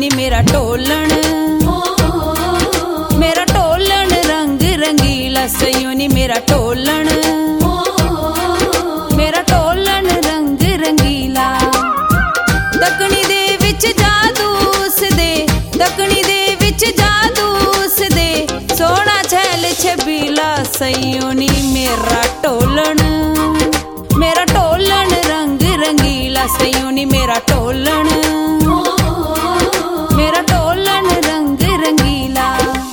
नी मेरा टोलन, मेरा टोलन रंग रंगीला सयो नी मेरा टोलन, मेरा टोलन रंग रंगीला। दकनी दे विच जादू उस दे, दकनी दे विच जादू उस दे, सोना छैल छबीला सयो नी मेरा टोलन, मेरा टोलन रंग रंगीला सयो नी मेरा टोलन, मेरा टोलन रंग रंगीला।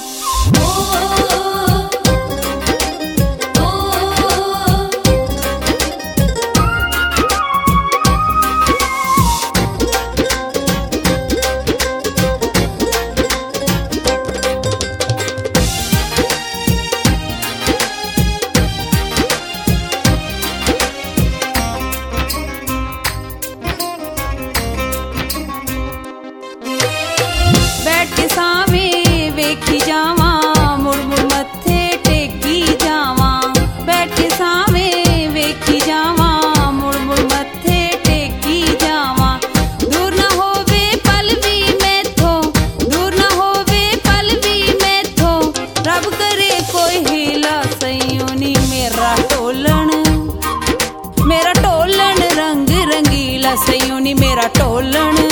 बैठ के सावे वेखी जावा, मुड़ मुड़ मत्थे टेकी जावा, बैठ के सावे वेखी जावा, मुड़ मुड़ मत्थे टेकी जावा। दूर ना होवे पल भी मैथों, दूर ना होवे पल भी मैथों, रब करे कोई हीला सयो नी मेरा टोलन, मेरा टोलन रंग रंगीला सयो नी मेरा टोलन,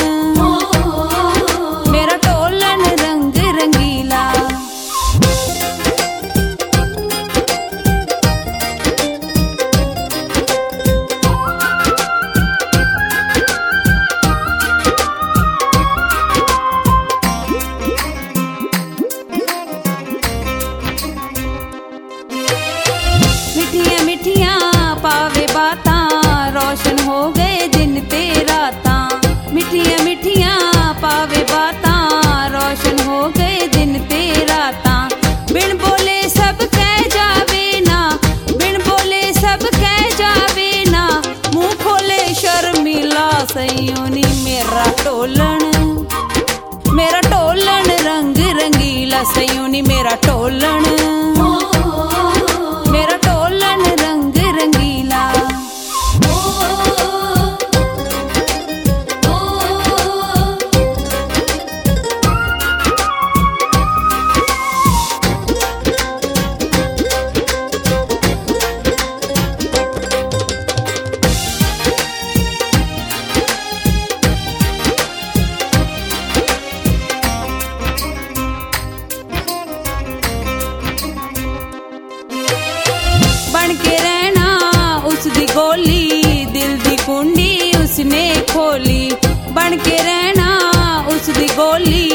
मेरा टोलन रंग रंगीला। मिठियां मिठियां पावे बातां, रोशन हो गए दिन ते रातां। मिठियां मिठियां पावे बातां, रोशन हो गए दिन ते रातां। बिन बोले सब कह जावे ना, बिन बोले सब कह जावे ना, मुंह खोले शर्मिला सयो नी मेरा टोलन, मेरा टोलन रंग रंगीला सयो नी मेरा टोलन, मेरा टोलन रंग रंगीला। बन के रहना उसदी गोली, दिल दी कुंडी उसने खोली, बन के रहना उसदी गोली,